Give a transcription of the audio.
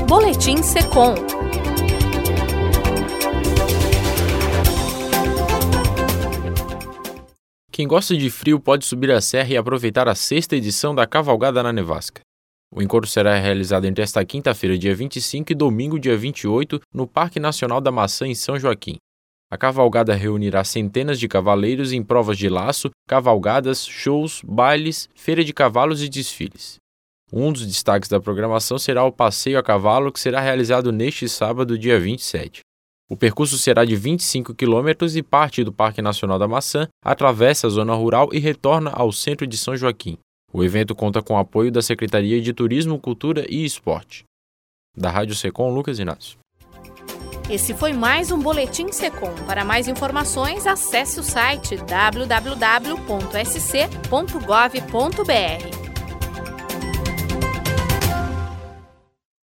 Boletim Secom. Quem gosta de frio pode subir a serra e aproveitar a 6ª edição da Cavalgada na Nevasca. O encontro será realizado entre esta quinta-feira, dia 25, e domingo, dia 28, no Parque Nacional da Maçã, em São Joaquim. A cavalgada reunirá centenas de cavaleiros em provas de laço, cavalgadas, shows, bailes, feira de cavalos e desfiles. Um dos destaques da programação será o passeio a cavalo, que será realizado neste sábado, dia 27. O percurso será de 25 quilômetros e parte do Parque Nacional da Maçã, atravessa a zona rural e retorna ao centro de São Joaquim. O evento conta com o apoio da Secretaria de Turismo, Cultura e Esporte. Da Rádio Secom, Lucas Inácio. Esse foi mais um Boletim Secom. Para mais informações, acesse o site www.sc.gov.br.